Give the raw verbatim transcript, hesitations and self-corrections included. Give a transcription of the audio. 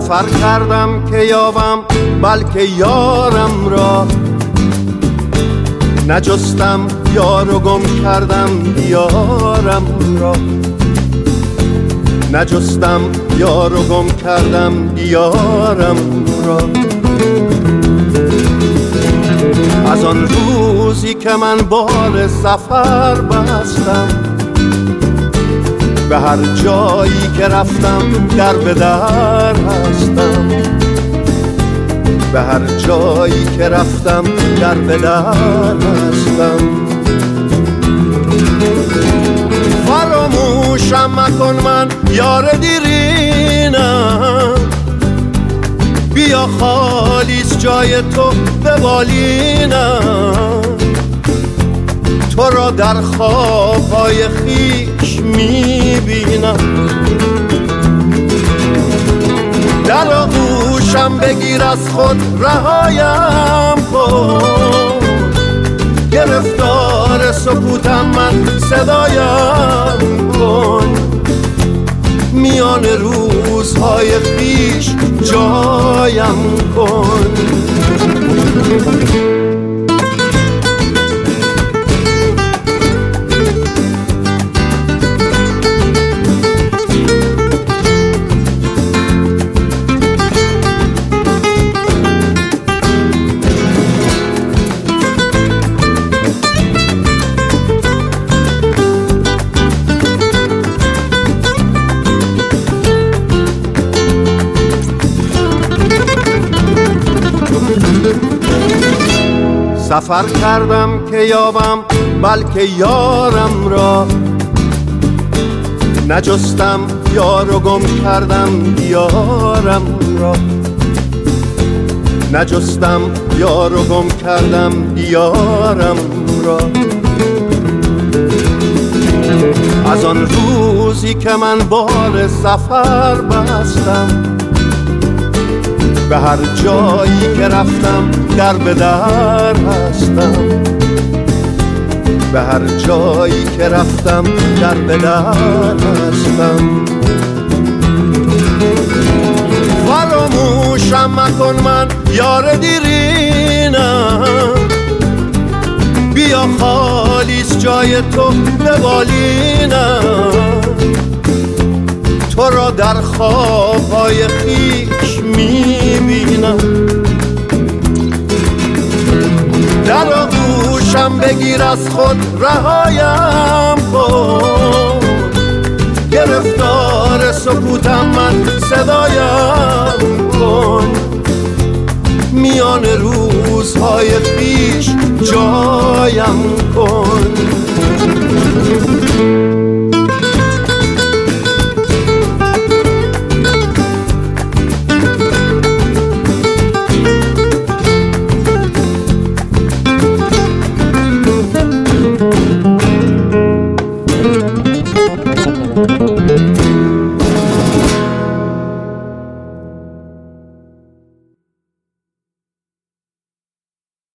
سفر کردم که یابم بلکه یارم را، نجستم یار و گم کردم دیارم را، نجستم یار و گم کردم دیارم را. از آن روزی که من بار سفر بستم، به هر جایی که رفتم در به در هستم، به هر جایی که رفتم در به در هستم. فراموشم مکن من یار دیرینم، بیا خالیست جای تو به بالینم. تو را در خوابهای خویش میبینم، در آغوشم بگیر از خود رهایم کن. گرفتار سکوتم من صدایم کن، میان روزهای خویش جایم کن. سفر کردم که یابم بلکه یارم را، نجستم یار و گم کردم دیارم را، نجستم یار و گم کردم دیارم را. از آن روزی که من بار سفر بستم، به هر جایی که رفتم در به در هستم، به هر جایی که رفتم در به در هستم. فراموشم مکن من یار دیرینم، بیا خالیست جای تو به بالینم. تو را در خوابهای خویش میبینم، در آغوشم بگیر از خود رهایم کن. گرفتار سکوتم من صدایم کن، میان روزهای خویش جایم کن. Thank you.